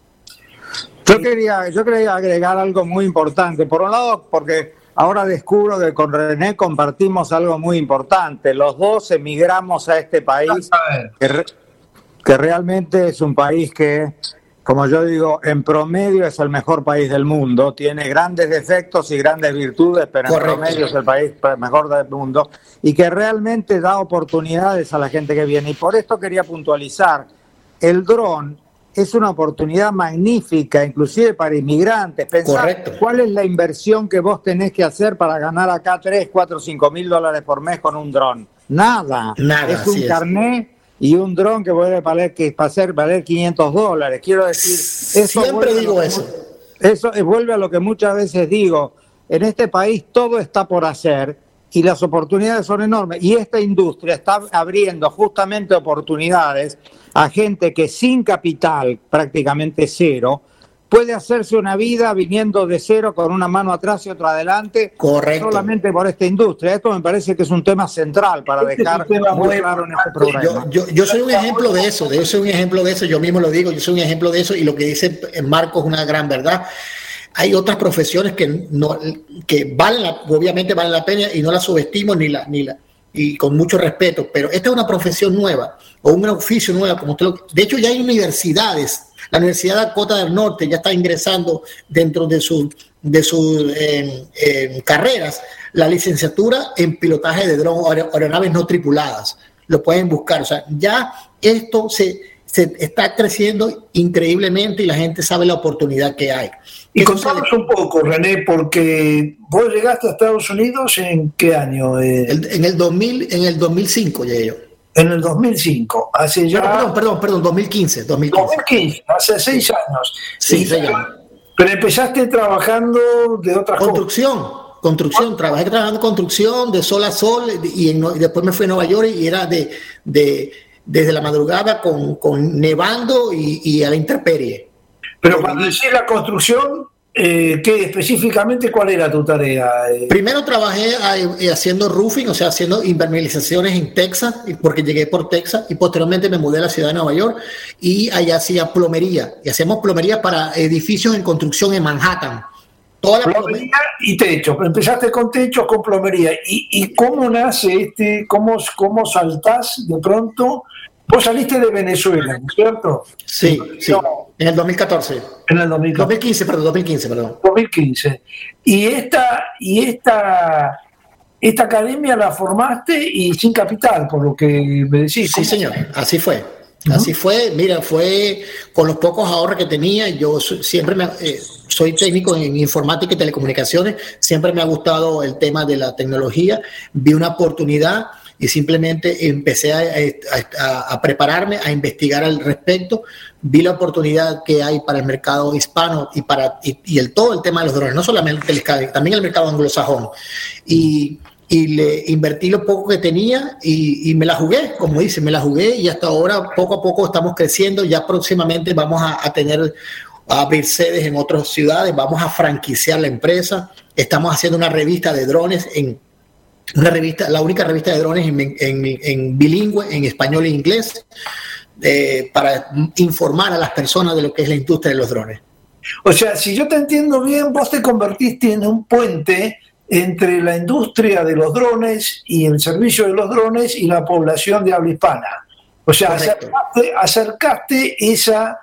Yo quería, yo quería agregar algo muy importante. Por un lado, porque ahora descubro que con René compartimos algo muy importante. Los dos emigramos a este país que, re, que realmente es un país que, como yo digo, en promedio es el mejor país del mundo. Tiene grandes defectos y grandes virtudes, pero Correcto. En promedio es el país mejor del mundo y que realmente da oportunidades a la gente que viene. Y por esto quería puntualizar, el dron es una oportunidad magnífica, inclusive para inmigrantes. Pensar Correcto. Cuál es la inversión que vos tenés que hacer para ganar acá tres, cuatro, cinco mil dólares por mes con un dron. Nada. Nada es un carnet y un dron que puede valer, que hacer valer quinientos dólares. Quiero decir, eso siempre digo eso. Eso vuelve a lo que muchas veces digo. En este país todo está por hacer y las oportunidades son enormes. Y esta industria está abriendo justamente oportunidades a gente que sin capital, prácticamente cero, puede hacerse una vida viniendo de cero con una mano atrás y otra adelante. Correcto. Solamente por esta industria. Esto me parece que es un tema central para dejar este muy claro en este programa. Yo, yo, yo soy un ejemplo de eso, yo soy un ejemplo de eso, yo mismo lo digo, yo soy un ejemplo de eso y lo que dice Marco es una gran verdad. Hay otras profesiones que, no, que valen la, obviamente valen la pena y no las subestimo ni la, ni la, y con mucho respeto, pero esta es una profesión nueva o un oficio nuevo, como usted lo, de hecho ya hay universidades. La Universidad de Dakota del Norte ya está ingresando dentro de sus de sus eh, eh, carreras la licenciatura en pilotaje de drones, aeronaves no tripuladas. Lo pueden buscar. O sea, ya esto se, se está creciendo increíblemente y la gente sabe la oportunidad que hay. Y contanos un poco, René, porque vos llegaste a Estados Unidos ¿en qué año? Eh, el, en el dos mil, en el dos mil cinco llegué yo. En el dos mil cinco, hace ya... Perdón, perdón, perdón, dos mil quince. dos mil quince, dos mil quince hace seis años. Sí, seis años. Pero empezaste trabajando de otra construcción, cosas. Construcción, ¿Ah? Trabajé trabajando en construcción de sol a sol y, en, y después me fui a Nueva York y era de, de desde la madrugada con, con nevando y, y a la intemperie. Pero cuando decís la construcción... Eh, ¿qué específicamente cuál era tu tarea? Eh, Primero trabajé eh, haciendo roofing, o sea, haciendo impermeabilizaciones en Texas, porque llegué por Texas, y posteriormente me mudé a la ciudad de Nueva York y allá hacía plomería, y hacíamos plomería para edificios en construcción en Manhattan. Toda la plomería, plomería y techo. Empezaste con techo, con plomería. ¿Y, y cómo nace este, cómo, cómo saltás de pronto? Vos saliste de Venezuela, ¿no es cierto? Sí, sí, en el dos mil catorce. En el dos mil catorce. dos mil quince, perdón, dos mil quince, perdón. dos mil quince. Y esta, y esta, esta academia la formaste y sin capital, por lo que me decís. Sí, señor, así fue. Uh-huh. Así fue, mira, fue con los pocos ahorros que tenía. Yo siempre me, eh, soy técnico en informática y telecomunicaciones, siempre me ha gustado el tema de la tecnología, vi una oportunidad y simplemente empecé a, a, a prepararme, a investigar al respecto, vi la oportunidad que hay para el mercado hispano y para y, y el todo el tema de los drones, no solamente el también el mercado anglosajón, y y le invertí lo poco que tenía y, y me la jugué, como dice, me la jugué y hasta ahora poco a poco estamos creciendo. Ya próximamente vamos a, a tener, a abrir sedes en otras ciudades, vamos a franquiciar la empresa, estamos haciendo una revista de drones, en una revista, la única revista de drones en, en, en bilingüe, en español e inglés, eh, para informar a las personas de lo que es la industria de los drones. O sea, si yo te entiendo bien, vos te convertiste en un puente entre la industria de los drones y el servicio de los drones y la población de habla hispana. O sea, acercaste, acercaste esa,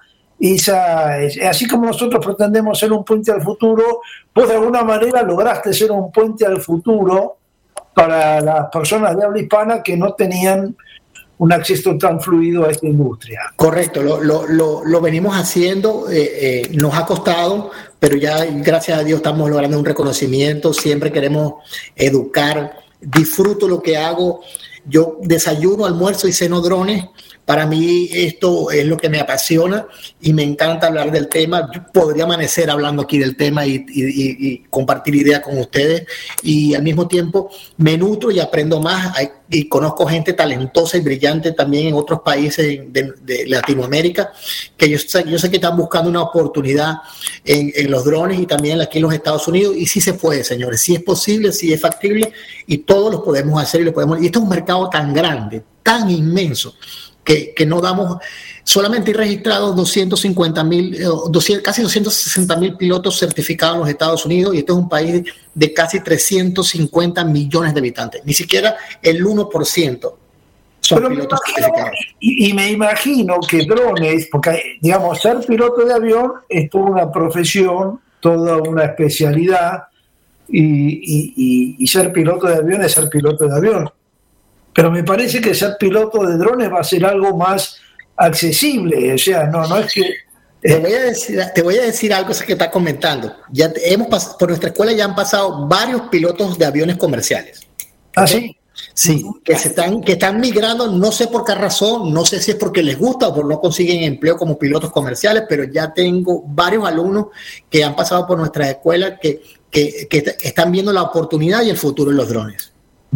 esa, así como nosotros pretendemos ser un puente al futuro, vos de alguna manera lograste ser un puente al futuro para las personas de habla hispana que no tenían un acceso tan fluido a esta industria. Correcto, lo, lo, lo, lo venimos haciendo, eh, eh, nos ha costado, pero ya gracias a Dios estamos logrando un reconocimiento, siempre queremos educar, disfruto lo que hago, yo desayuno, almuerzo y ceno drones. Para mí esto es lo que me apasiona y me encanta hablar del tema. Yo podría amanecer hablando aquí del tema y, y, y compartir ideas con ustedes, y al mismo tiempo me nutro y aprendo más y conozco gente talentosa y brillante también en otros países de, de Latinoamérica, que yo sé, yo sé que están buscando una oportunidad en, en los drones y también aquí en los Estados Unidos, y sí se puede, señores, sí es posible, sí es factible y todos lo podemos hacer y lo podemos. Y esto es un mercado tan grande, tan inmenso, Que, que no damos, solamente hay registrados doscientos cincuenta mil, casi doscientos sesenta mil pilotos certificados en los Estados Unidos, y este es un país de casi trescientos cincuenta millones de habitantes, ni siquiera el uno por ciento son Pero pilotos me imagino, certificados. Y, y me imagino que drones, porque digamos, ser piloto de avión es toda una profesión, toda una especialidad, y, y, y, y ser piloto de avión es ser piloto de avión. Pero me parece que ser piloto de drones va a ser algo más accesible. O sea, no, no es que... Te voy a decir, te voy a decir algo que estás comentando. Ya hemos pasado, por nuestra escuela ya han pasado varios pilotos de aviones comerciales. ¿Ah, sí? Sí, que, se están, que están migrando, no sé por qué razón, no sé si es porque les gusta o por no consiguen empleo como pilotos comerciales, pero ya tengo varios alumnos que han pasado por nuestra escuela que, que, que están viendo la oportunidad y el futuro en los drones.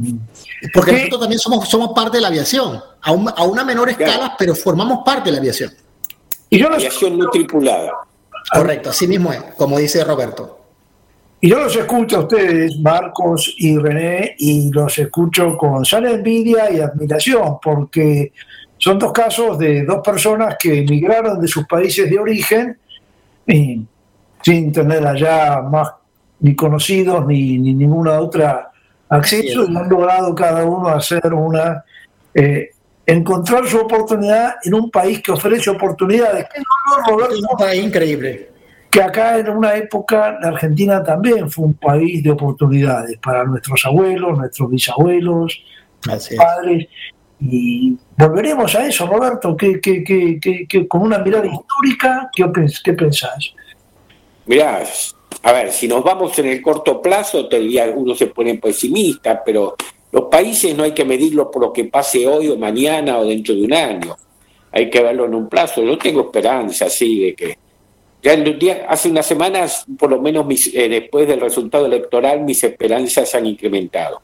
Porque ¿Qué? nosotros también somos, somos parte de la aviación, a, un, a una menor escala, claro, pero formamos parte de la aviación. Y yo aviación no tripulada. Correcto, así mismo es, como dice Roberto. Y yo los escucho a ustedes, Marcos y René, y los escucho con sana envidia y admiración, porque son dos casos de dos personas que emigraron de sus países de origen y sin tener allá más ni conocidos ni, ni ninguna otra acceso, y han logrado cada uno hacer una eh, encontrar su oportunidad en un país que ofrece oportunidades. Que no, Roberto, es un país increíble. Que acá en una época la Argentina también fue un país de oportunidades para nuestros abuelos, nuestros bisabuelos, nuestros padres. Y volveremos a eso, Roberto, que, que, que, que, que con una mirada histórica, ¿qué, qué pensás? Mirá, a ver, si nos vamos en el corto plazo, te diría, uno se pone pesimista, pero los países no hay que medirlo por lo que pase hoy o mañana o dentro de un año. Hay que verlo en un plazo. Yo tengo esperanza, así, de que ya en los días, hace unas semanas, por lo menos mis, eh, después del resultado electoral, mis esperanzas se han incrementado.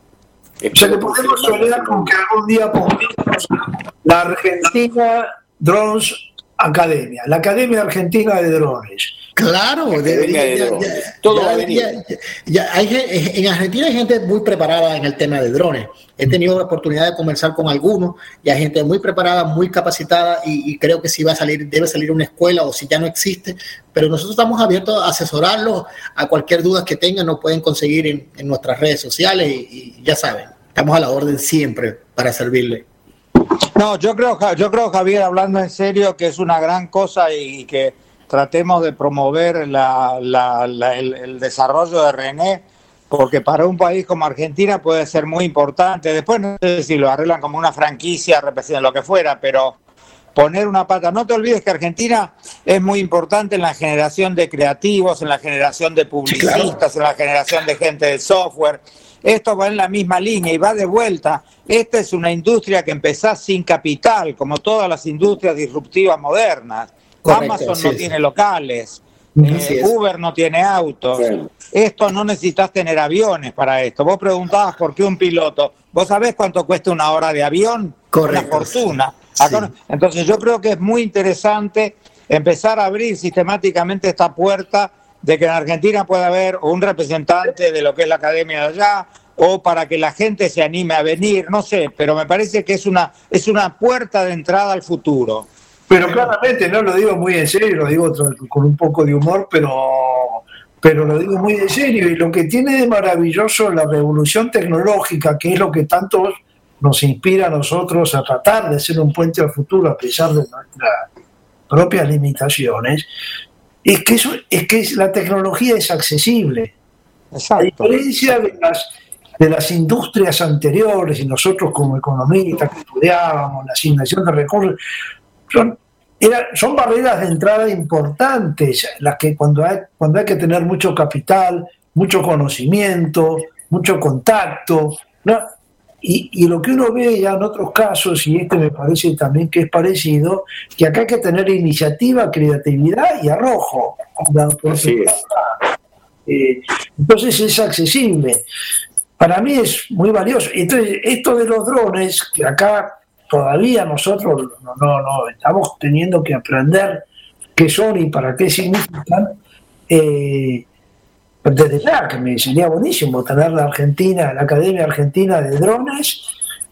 O sea, que podemos soñar con que algún día pongamos la Argentina Drones Academia, la Academia Argentina de Drones. Claro, debería, de ya, ya, todo ya, ya, ya, hay, en Argentina hay gente muy preparada en el tema de drones. He tenido la oportunidad de conversar con algunos y hay gente muy preparada, muy capacitada, y, y creo que si va a salir, debe salir una escuela o si ya no existe, pero nosotros estamos abiertos a asesorarlos a cualquier duda que tengan, nos pueden conseguir en, en nuestras redes sociales y, y ya saben, estamos a la orden siempre para servirle. No, yo creo, yo creo, Javier, hablando en serio, que es una gran cosa y que tratemos de promover la, la, la, el, el desarrollo de René, porque para un país como Argentina puede ser muy importante. Después no sé si lo arreglan como una franquicia, representan lo que fuera, pero poner una pata. No te olvides que Argentina es muy importante en la generación de creativos, en la generación de publicistas, sí, claro, en la generación de gente de software. Esto va en la misma línea y va de vuelta. Esta es una industria que empezó sin capital, como todas las industrias disruptivas modernas. Correcto, Amazon sí, no sí. tiene locales, eh, Uber no tiene autos. Sí. Esto no necesitas tener aviones para esto. Vos preguntabas por qué un piloto. ¿Vos sabés cuánto cuesta una hora de avión? Correcto, una fortuna. Sí. Acá, entonces yo creo que es muy interesante empezar a abrir sistemáticamente esta puerta de que en Argentina pueda haber un representante de lo que es la academia de allá, o para que la gente se anime a venir, no sé, pero me parece que es una, es una puerta de entrada al futuro. Pero claramente, no lo digo muy en serio, lo digo con un poco de humor, pero, pero lo digo muy en serio, y lo que tiene de maravilloso la revolución tecnológica, que es lo que tanto nos inspira a nosotros a tratar de ser un puente al futuro a pesar de nuestras propias limitaciones, es que, eso, es que la tecnología es accesible. Exacto. A diferencia de las, de las industrias anteriores, y nosotros como economistas que estudiábamos la asignación de recursos, son, era, son barreras de entrada importantes, las que cuando hay, cuando hay que tener mucho capital, mucho conocimiento, mucho contacto, ¿no? Y, y lo que uno ve ya en otros casos, y este me parece también que es parecido, que acá hay que tener iniciativa, creatividad y arrojo. Sí. Eh, entonces es accesible. Para mí es muy valioso. Entonces, esto de los drones, que acá todavía nosotros no, no, no estamos teniendo que aprender qué son y para qué significan, eh, desde ya que me sería buenísimo tener la Argentina, la Academia Argentina de Drones,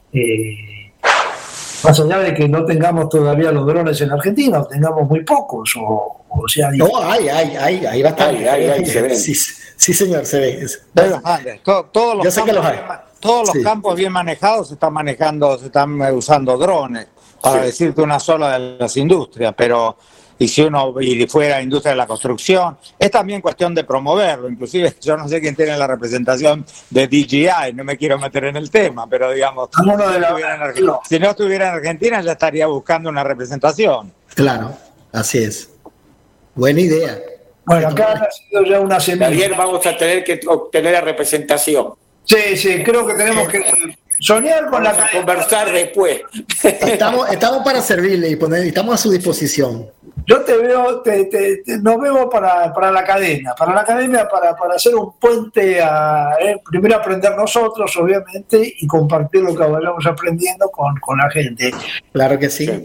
eh, más allá de que no tengamos todavía los drones en Argentina, o tengamos muy pocos, o, o sea... No, hay, hay, hay, hay bastante. Hay, hay, hay, se ven. Sí, sí, señor, se ve. Todos, todos los, campos, los, bien, todos los sí. campos bien manejados se están manejando, se están usando drones, para sí. decirte una sola de las industrias, pero... Y si uno y fuera industria de la construcción, es también cuestión de promoverlo. Inclusive yo no sé quién tiene la representación de D J I, no me quiero meter en el tema, pero digamos, si, no la... si no estuviera en Argentina ya estaría buscando una representación. Claro, así es. Buena idea. Bueno, acá ha sido ya una semana. Ayer vamos a tener que obtener la representación. Sí, sí, creo que tenemos que soñar con vamos la a conversar después. Estamos, estamos para servirle y poner, estamos a su disposición. Yo te veo, te, te, te, nos vemos para, para la academia, para la academia, para, para hacer un puente a, eh, primero aprender nosotros, obviamente, y compartir lo que vayamos aprendiendo con, con la gente. Claro que sí.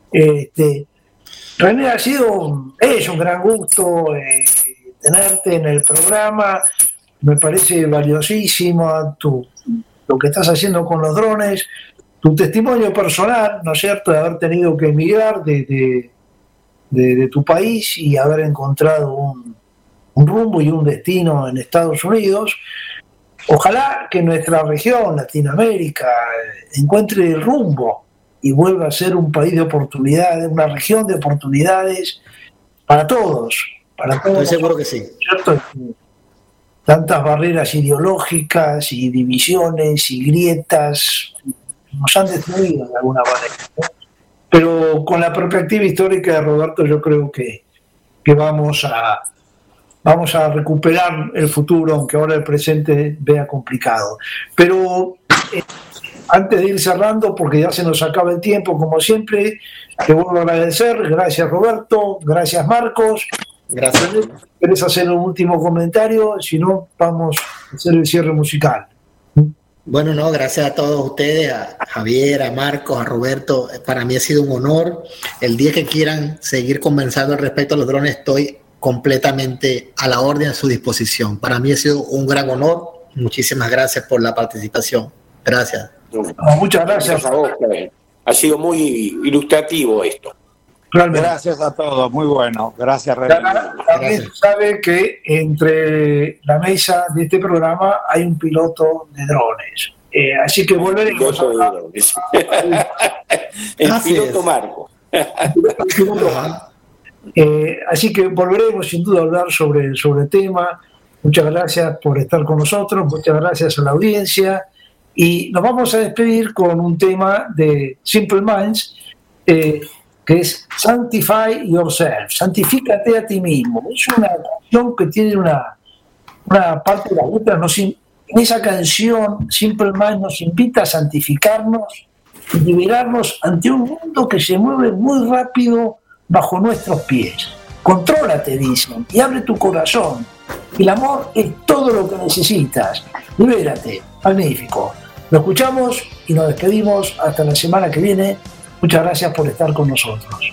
Este, René, ha sido, es un gran gusto eh, tenerte en el programa, me parece valiosísimo tu, lo que estás haciendo con los drones, tu testimonio personal, ¿no es cierto?, de haber tenido que emigrar de... de De, de tu país y haber encontrado un, un rumbo y un destino en Estados Unidos. Ojalá que nuestra región, Latinoamérica, encuentre el rumbo y vuelva a ser un país de oportunidades, una región de oportunidades para todos. Para todos. Estoy seguro que sí. ¿Cierto? Tantas barreras ideológicas y divisiones y grietas nos han destruido de alguna manera, ¿no? Pero con la perspectiva histórica de Roberto yo creo que, que vamos a vamos a recuperar el futuro, aunque ahora el presente vea complicado. Pero eh, antes de ir cerrando, porque ya se nos acaba el tiempo, como siempre, te vuelvo a agradecer. Gracias, Roberto. Gracias, Marcos. Gracias. ¿Querés hacer un último comentario? Si no, vamos a hacer el cierre musical. Bueno, no, gracias a todos ustedes, a Javier, a Marcos, a Roberto. Para mí ha sido un honor. El día que quieran seguir conversando al respecto a los drones, estoy completamente a la orden, a su disposición. Para mí ha sido un gran honor. Muchísimas gracias por la participación. Gracias. No, muchas gracias. gracias a vos. Ha sido muy ilustrativo esto. Realmente. Gracias a todos, muy bueno. Gracias, René. También sabe que entre la mesa de este programa hay un piloto de drones. Eh, así que volveremos piloto a... de drones. El así piloto es. Marco. eh, así que volveremos sin duda a hablar sobre, sobre el tema. Muchas gracias por estar con nosotros, muchas gracias a la audiencia. Y nos vamos a despedir con un tema de Simple Minds. Eh, que es Sanctify Yourself, santifícate a ti mismo. Es una canción que tiene una, una parte de la letra, nos, en esa canción Simple Minds nos invita a santificarnos y liberarnos ante un mundo que se mueve muy rápido bajo nuestros pies. Contrólate, dicen, y abre tu corazón. El amor es todo lo que necesitas. Libérate. Magnífico. Lo escuchamos y nos despedimos hasta la semana que viene. Muchas gracias por estar con nosotros.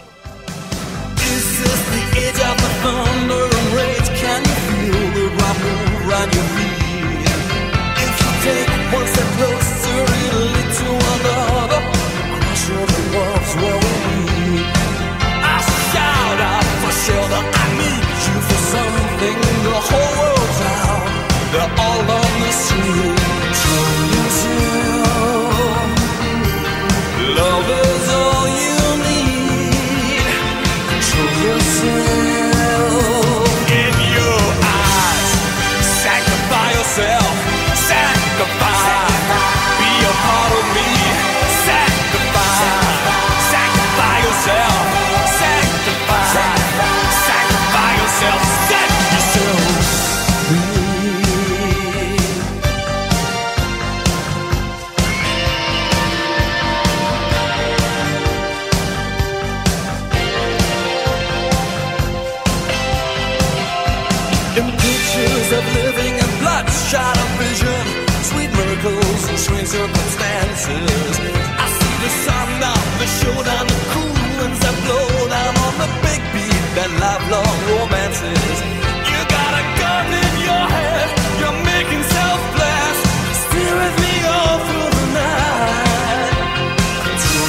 Strange circumstances. I see the sun down, the showdown, the cool winds that blow down on the big beat, that lifelong romances. You got a gun in your head, you're making self-blast, steer with me all through the night. Control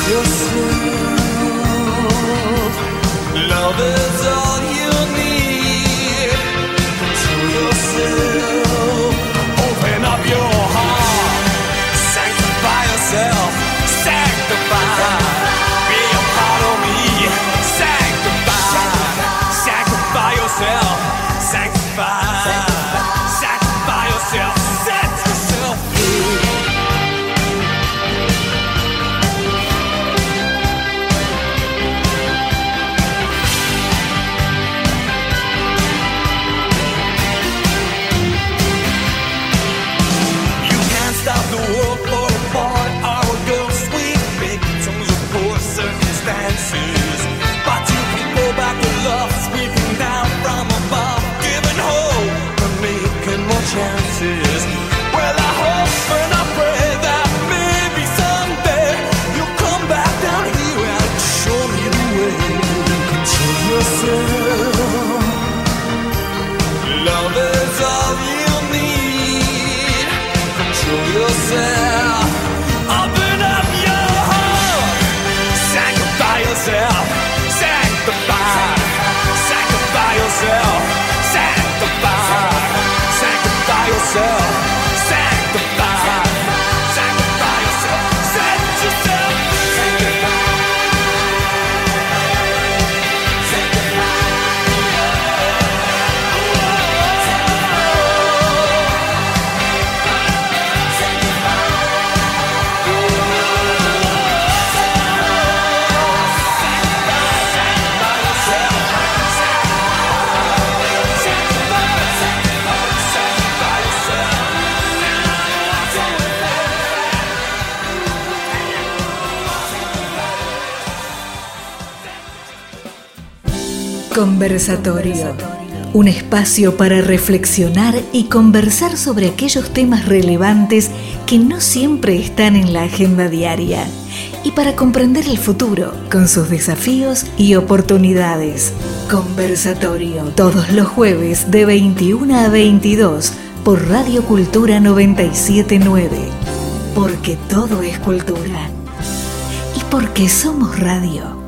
yourself, love is all you need. Control yourself, open up your heart. Sanctify, be a part of me. Sanctify, sanctify yourself. Sanctify, sanctify yourself. Set yourself free. You can't stop the world for a boy or a girl. Circumstances, but you can go back to love, sweeping down from above, giving hope and making more chances. Well, I hope and I pray that maybe someday you'll come back down here and show me the way. Control yourself, love is all you need. Control yourself, open up your heart. Sanctify yourself, sanctify, sanctify yourself, sanctify, sanctify yourself, sanctify, sanctify yourself, set yourself free. Conversatorio, un espacio para reflexionar y conversar sobre aquellos temas relevantes que no siempre están en la agenda diaria y para comprender el futuro con sus desafíos y oportunidades. Conversatorio, todos los jueves de veintiuno a veintidós por Radio Cultura noventa y siete punto nueve, porque todo es cultura y porque somos radio.